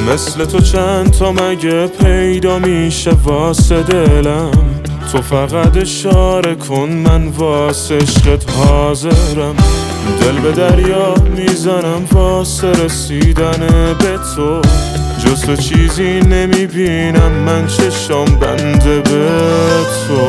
مثل تو چند تا مگه پیدا میشه واسه دلم؟ تو فقط اشاره کن من واسه عشقت حاضرم. دل به دریا میزنم واسه رسیدن به تو، جز تو چیزی نمیبینم من چشم بنده به تو.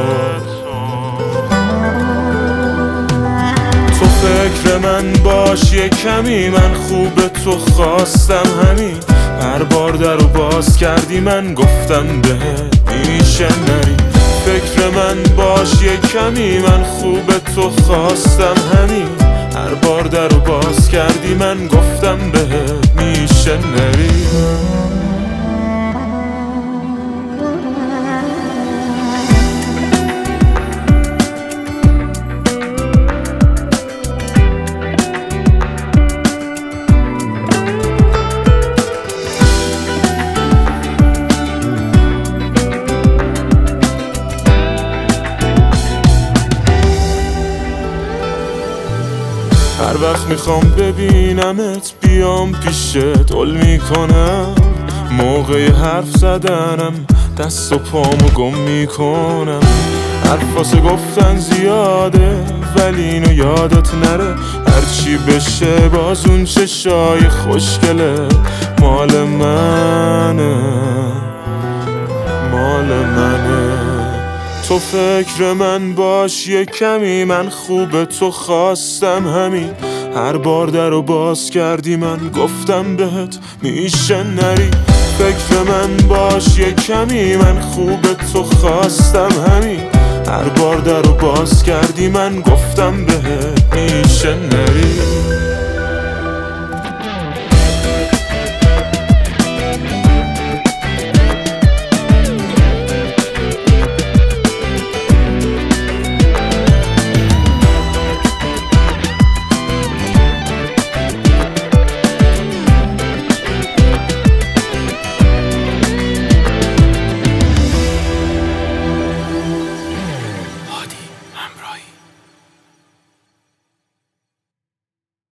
تو فکر من باش یه کمی، من خوب تو خواستم همین. هر بار درو باز کردی من گفتم بهت میشه نری. فکر من باش یه کمی، من خوب تو خواستم همین. هر بار درو باز کردی من گفتم بهت میشه نری. هر وقت میخوام ببینمت بیام پیشت عل میکنم. موقع حرف زدنم دست و پامو گم میکنم. حرفاسه گفتن زیاده ولی اینو یادت نره. هرچی بشه باز اون چشای خوشگله مال منه، مال منه. تو فکر من باش یه کمی، من خوب تو خواستم همین. هر بار درو باز کردی من گفتم بهت میشه نری. فکر من باش یه کمی، من خوب تو خواستم همین. هر بار درو باز کردی من گفتم بهت میشه نری.